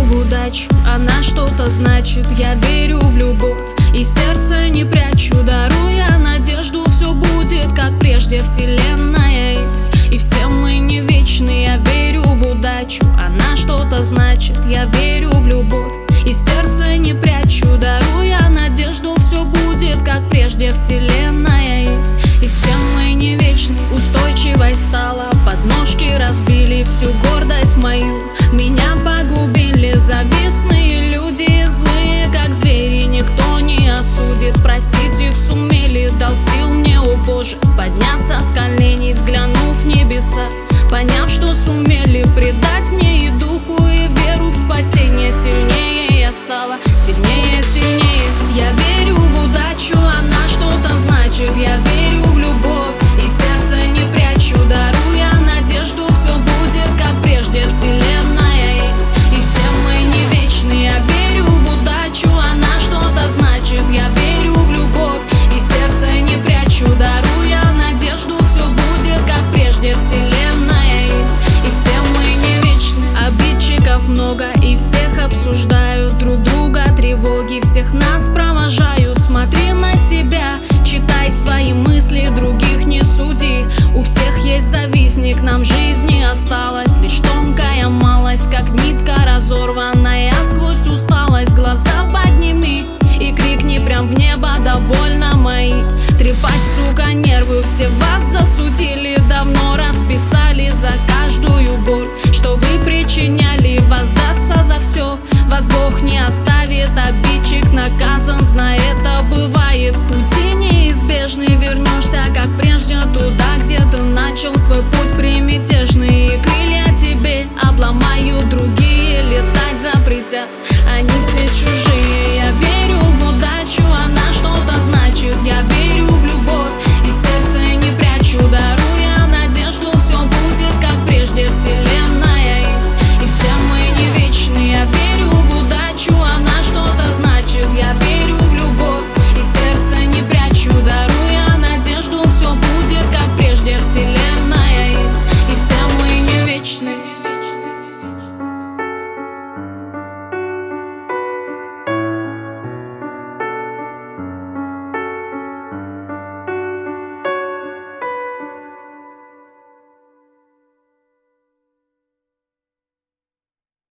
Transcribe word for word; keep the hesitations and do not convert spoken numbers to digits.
в удачу, она что-то значит. Я верю в любовь и сердце не прячу, даруя надежду. Все будет как прежде, вселенная есть, и все мы не вечны. Я верю в удачу, она что-то значит. Я верю в любовь и сердце не прячу, даруя надежду. Все будет как прежде, вселенная есть, и все мы не вечны. Устойчивой стала, подножки разбили всю гордость мою. Меня погубили завистные люди, злые как звери, никто не осудит. Простить их сумели, дал сил мне, о Боже, подняться с коленей, взглянув в небеса, поняв, что сумели предать мне и духу, и веру в спасение. Сильнее я стала, сильнее, сильнее. Я верю в удачу, она что-то значит. Я верю в любовь и сердце не прячу, даруя надежду. Все будет как прежде, вселенная есть, и все мы не вечны. Я верю в удачу, она что-то значит. Я верю в любовь и сердце не прячу, даруя надежду. Все будет как прежде, вселенная есть, и все мы не вечны. Обидчиков много и всех обсуждают друг друга, тревоги всех нас провожают. Смотри на себя, читай свои мысли, других не суди. У всех есть завистник, нам жизни осталось лишь тонкая малость, как нитка разорванная сквозь усталость. Глаза подними и крикни прям в небо: довольно мои. Трепать, сука, нервы, все вас засудили, давно расписали за каждую боль, что вы причиняли. Воздастся за все, вас Бог не оставит, обидчик наказан, знай, это бывает. Пути неизбежны, вернешься как прежде туда, где ты начал свой путь примятежный. И крылья тебе обломают, другие летать запретят.